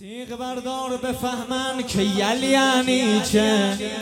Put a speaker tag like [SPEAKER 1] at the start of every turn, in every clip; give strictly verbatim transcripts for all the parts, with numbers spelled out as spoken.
[SPEAKER 1] تیغ بردار بفهمن که یل یعنی چه،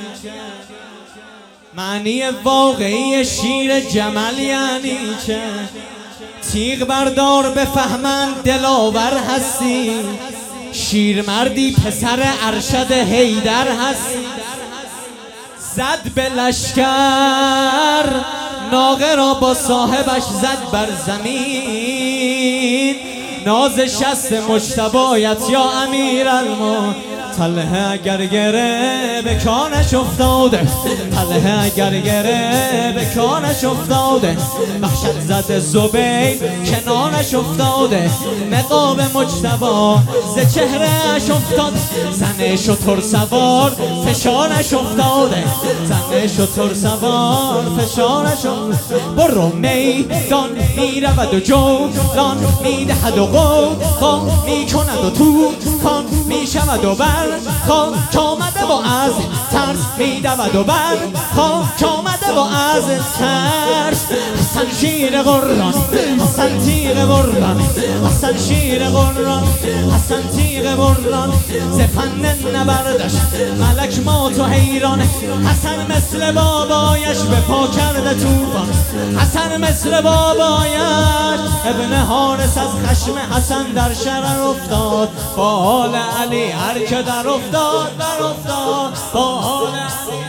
[SPEAKER 1] معنی واقعی شیر جمل یعنی چه. تیغ بردار بفهمن دلاور هستی، شیرمردی پسر ارشد حیدر هستی. زد به لشکر ناقه را با صاحبش زد بر زمین، ناز شست مجتبایت یا امیرالمومنین. طلحه اگر گره به کانش افتاده، طلحه اگر گره به کانش افتاده. وحشت زد زبیر کنانش افتاده، نقاب مجتبا ز چهرهش افتاد. زن شتر سوار فشانش افتاده، زن شتر سوار فشانش افتاده. برو میدان میرود و جولان میدهد و قوقا میکند و توفان میشود و بر خاک آمده و از ترس میدود و بر خاک آمده و از ترس. حسن شیر قرآن، حسن تیغ قرآن، حسن شیر قرآن، حسن تیغ قرآن. ز فن نبردش ملک مات و حیران، حسن مثل بابایش به پا کرده توفان. حسن مثل بابایش ابن حارس از خشم حسن در شرر افتاد. با حال علی هر که در افتاد در افتاد. با حال علی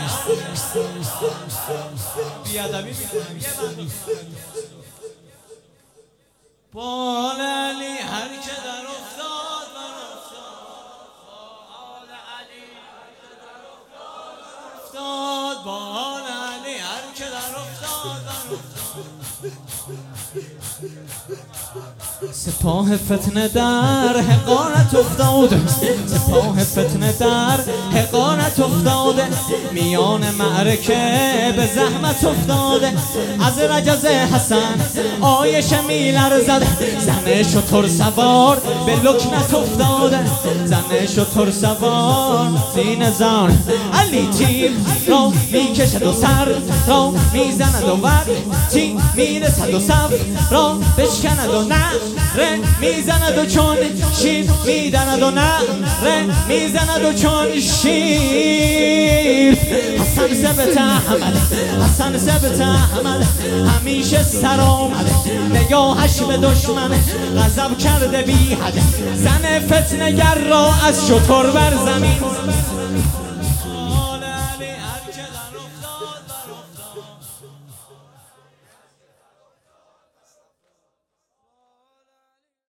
[SPEAKER 1] بیادبی با حال علی هر که در افتاد در افتاد. با حال علی هر که در افتاد با حال علی هر که در افتاد در افتاد. سپاه فتنه در حقارت افتاده، سپاه فتنه در حقارت افتاده. میان معرکه به زحمت افتاده، از رجز حسن عایشه میلرزد. زن شتر سوار به لکنت افتاده، زن شتر سوار زین زان. علی تیر را میکشد و سر را میزند و وقتی میرسد و صف را بشکند و نعره میزند و چون شیر میدند و نعره میزند و چون شیر. حسن ثبت احمد، حسن ثبت احمد همیشه سر آمده، نگاهش به دشمن غضب کرده بی حد. زن فتنه گر را از شتر بر زمین